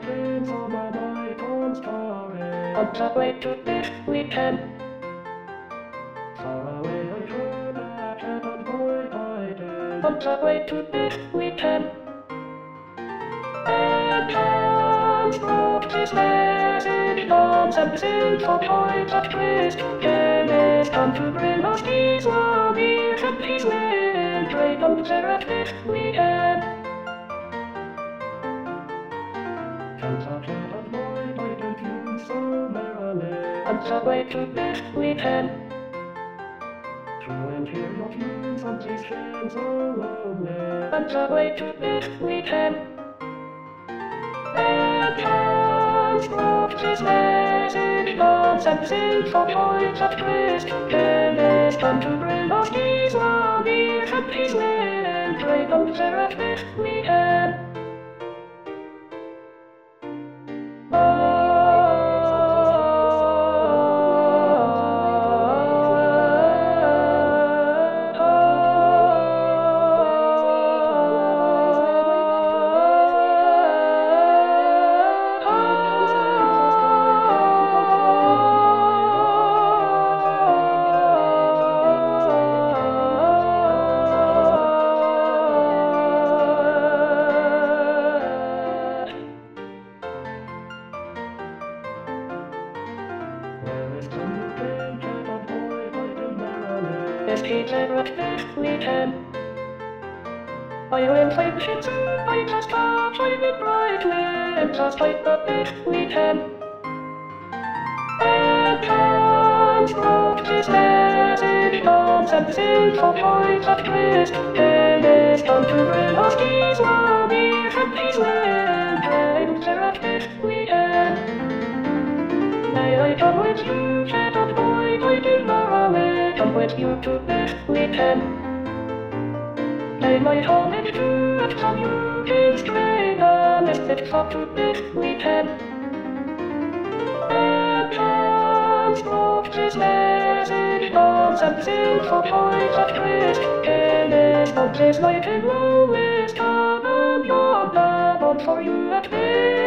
dreams on my mind constantly. On the way to this weekend. Far away I turn back and avoid hiding. On the way to this weekend. And times broke this message bombs and sinful points at risk. Can it come to bring us peace while we compete with trade on this weekend? Kentucky and boy, I don't feel so merrily. On the way to this weekend. Try and hear your views on these things so lonely. On the way to this weekend. And times broke this message bombs and sinful points at risk. Can it come to bring us peace while we compete with trade on this weekend? This evening this weekend. I will play the shit I just stop shining brightly. Just like the this weekend. And times broke this message bombs and sinful points at risk. And it's come to bring us peace while we compete with dreams at this weekend. May I come with you, cannot avoid I do morally. Come with you to this weekend. May my home in true and from you can strain a mystic up to this weekend. And times broke this message bombs and sinful points at risk. And it's on this night in low is come and you're the one for you at this.